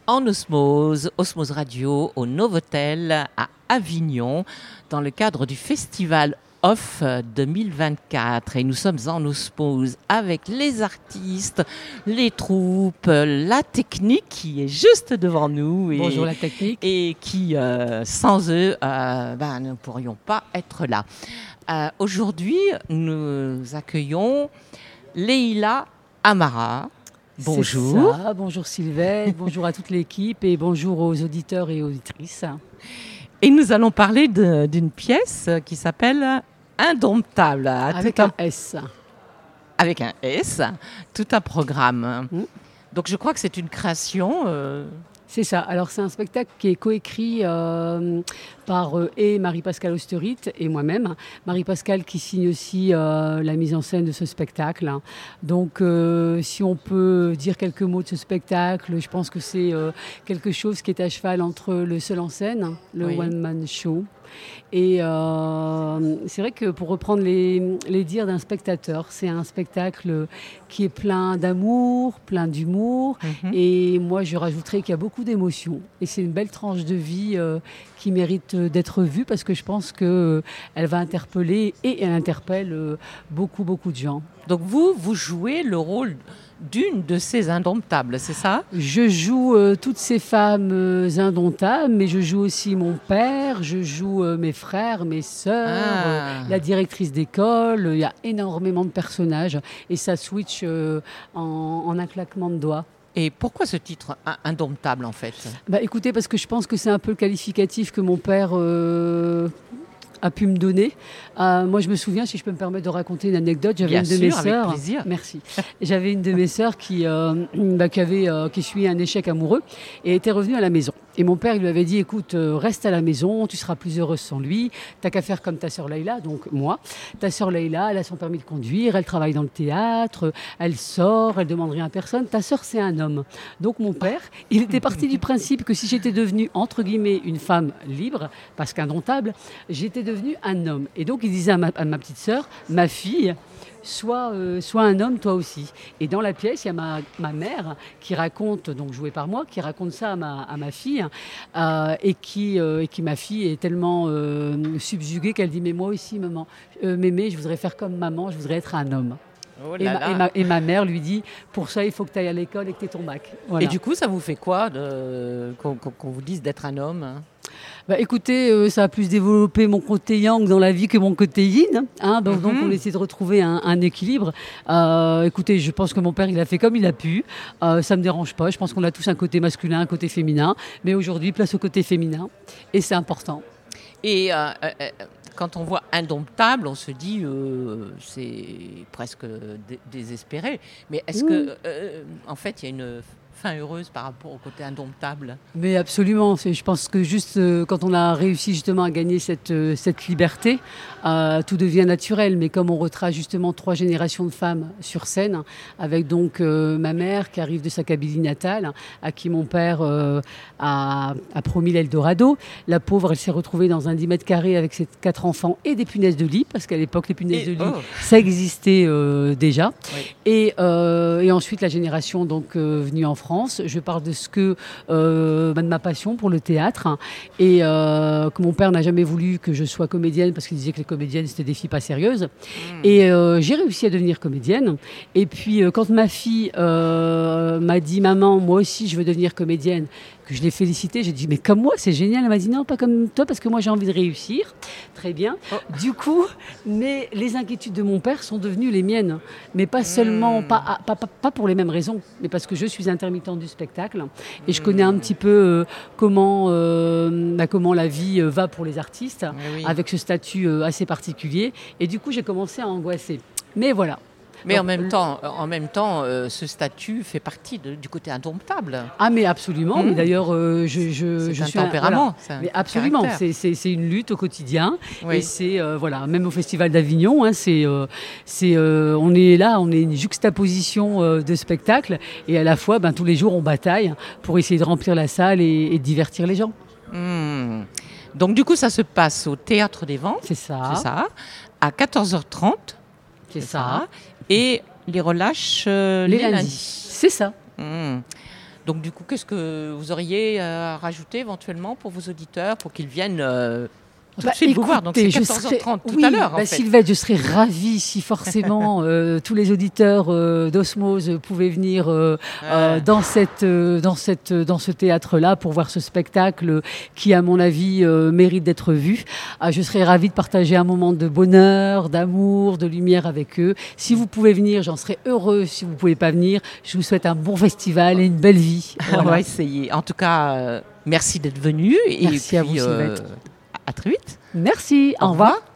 en Osmose, Osmose Radio au Novotel à Avignon, dans le cadre du festival Off 2024. Et nous sommes en osmose avec les artistes, les troupes, la technique qui est juste devant nous. Bonjour la technique. Et qui, sans eux, nous ne pourrions pas être là. Aujourd'hui, nous accueillons Leïla Amara. Bonjour. C'est ça. Bonjour Sylvain, bonjour à toute l'équipe et bonjour aux auditeurs et auditrices. Et nous allons parler d'une pièce qui s'appelle Indomptable. Avec un S. Avec un S, tout un programme. Donc je crois que c'est une création. C'est ça. Alors c'est un spectacle qui est coécrit par Marie-Pascale Osterit et moi-même. Marie-Pascale qui signe aussi la mise en scène de ce spectacle. Donc si on peut dire quelques mots de ce spectacle, je pense que c'est quelque chose qui est à cheval entre le seul en scène, le one-man show. Et c'est vrai que pour reprendre les dires d'un spectateur, c'est un spectacle qui est plein d'amour, plein d'humour. Et moi, je rajouterais qu'il y a beaucoup d'émotions. Et c'est une belle tranche de vie qui mérite d'être vue parce que je pense qu'elle va interpeller et elle interpelle beaucoup, beaucoup de gens. Donc vous jouez le rôle d'une de ces indomptables, c'est ça ? Je joue toutes ces femmes indomptables, mais je joue aussi mon père, je joue mes frères, mes sœurs, la directrice d'école. Il y a énormément de personnages et ça switch en un claquement de doigts. Et pourquoi ce titre indomptable en fait ? Écoutez, parce que je pense que c'est un peu le qualificatif que mon père a pu me donner. Moi, je me souviens, si je peux me permettre de raconter une anecdote, j'avais une de mes sœurs. Avec plaisir. Merci. J'avais une de mes sœurs qui essuyait un échec amoureux et était revenue à la maison. Et mon père, il lui avait dit, écoute, reste à la maison, tu seras plus heureuse sans lui. T'as qu'à faire comme ta sœur Leïla, donc moi. Ta sœur Leïla, elle a son permis de conduire, elle travaille dans le théâtre, elle sort, elle demande rien à personne. Ta sœur, c'est un homme. Donc mon père, il était parti du principe que si j'étais devenue, entre guillemets, une femme libre, parce qu'indomptable, j'étais devenue un homme. Et donc il disait à ma petite sœur, ma fille, Sois un homme toi aussi. Et dans la pièce, il y a ma mère qui raconte, donc jouée par moi, qui raconte ça à ma fille et qui ma fille est tellement subjuguée qu'elle dit mais moi aussi maman, mémé, je voudrais faire comme maman, je voudrais être un homme. Oh là là. Et ma mère lui dit pour ça il faut que tu ailles à l'école et que tu aies ton bac. Voilà. Et du coup ça vous fait quoi qu'on vous dise d'être un homme ? Écoutez, ça a plus développé mon côté yang dans la vie que mon côté yin. Donc on essaie de retrouver un équilibre. Écoutez, je pense que mon père, il a fait comme il a pu. Ça ne me dérange pas. Je pense qu'on a tous un côté masculin, un côté féminin. Mais aujourd'hui, place au côté féminin. Et c'est important. Et quand on voit indomptable, on se dit c'est presque désespéré. Mais est-ce que, en fait, il y a une fin heureuse par rapport au côté indomptable ? Mais absolument. Je pense que juste quand on a réussi justement à gagner cette liberté, tout devient naturel. Mais comme on retrace justement 3 générations de femmes sur scène, avec donc ma mère qui arrive de sa Kabylie natale, à qui mon père a promis l'Eldorado. La pauvre, elle s'est retrouvée dans un 10 mètres carrés avec ses 4 enfants et des punaises de lit, parce qu'à l'époque, les punaises de lit, ça existait déjà. Oui. Et ensuite, la génération donc venue en France. Je parle de ce que de ma passion pour le théâtre et que mon père n'a jamais voulu que je sois comédienne parce qu'il disait que les comédiennes c'était des filles pas sérieuses. Et j'ai réussi à devenir comédienne. Et puis quand ma fille m'a dit maman, moi aussi je veux devenir comédienne, que je l'ai félicitée, j'ai dit mais comme moi c'est génial. Elle m'a dit non, pas comme toi parce que moi j'ai envie de réussir. Très bien. Du coup, mais les inquiétudes de mon père sont devenues les miennes, mais pas seulement pas pour les mêmes raisons, mais parce que je suis intermittente du spectacle et je connais un petit peu comment la vie va pour les artistes avec ce statut assez particulier et du coup j'ai commencé à angoisser. Mais voilà. Mais donc, en même temps, ce statut fait partie du côté indomptable. Ah mais absolument. Mais d'ailleurs, je suis un tempérament. Mais absolument. C'est une lutte au quotidien. Oui. Et c'est même au Festival d'Avignon, on est là, on est une juxtaposition de spectacles et à la fois, tous les jours, on bataille pour essayer de remplir la salle et de divertir les gens. Donc du coup, ça se passe au Théâtre des Vents. C'est ça. À 14h30. C'est ça. Et les relâches les lundis. C'est ça. Donc du coup, qu'est-ce que vous auriez à rajouter éventuellement pour vos auditeurs, pour qu'ils viennent tout de suite vous voir? Donc c'est 14h30 tout à l'heure. En fait. Sylvette, je serais ravie si forcément tous les auditeurs d'Osmose pouvaient venir dans ce théâtre-là pour voir ce spectacle qui, à mon avis, mérite d'être vu. Je serais ravie de partager un moment de bonheur, d'amour, de lumière avec eux. Si vous pouvez venir, j'en serais heureuse. Si vous ne pouvez pas venir, je vous souhaite un bon festival et une belle vie. Voilà. On va essayer. En tout cas, merci d'être venu. Merci à vous, Sylvette. À très vite. Merci. Au revoir.